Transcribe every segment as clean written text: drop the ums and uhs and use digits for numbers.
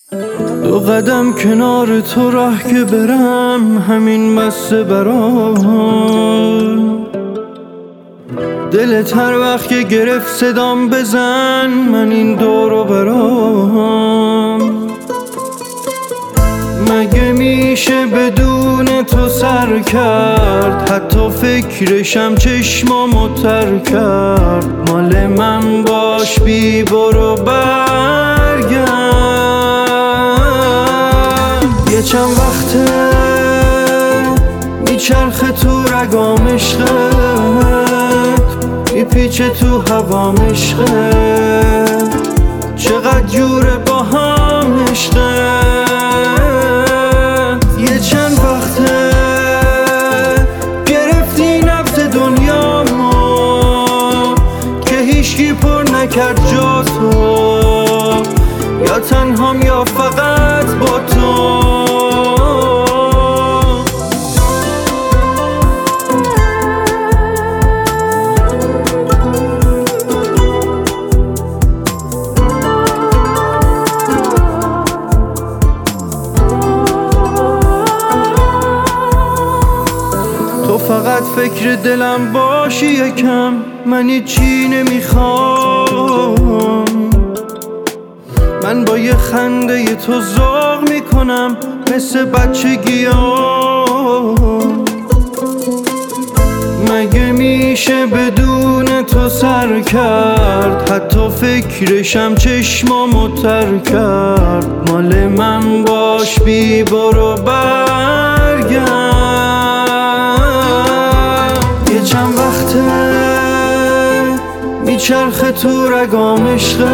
دو قدم کنار تو راه که برم همین بسته برام. دلت هر وقت که گرفت صدام بزن من این دور و برام. مگه میشه بدون تو سر کرد؟ حتی فکرشم چشمامو تر کرد. مال من باش بی برو برگرد. یه چند وقته میچرخه تو رگام عشقت، میپیچه تو هوام عشقت. چقدر جوره با هم عشقت. یه چند وقته گرفتی نبض دنیامو که هیچکی پر نکرد جا تو. یا تنهام یا فقط با تو. تو فقط فکر دلم باشی یکم، من هیچی نمیخوام. من با یه خنده تو ذوق میکنم مثل بچگیام. مگه میشه بدون تو سر کرد؟ حتی فکرشم چشمامو تر کرد. مال من باش بی برو برگرد. یه چند وقته میچرخه تو رگام عشقت،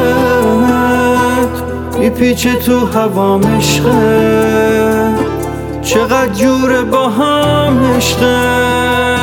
میپیچه تو هوام عشقت. چقدر جوره با هم عشقت.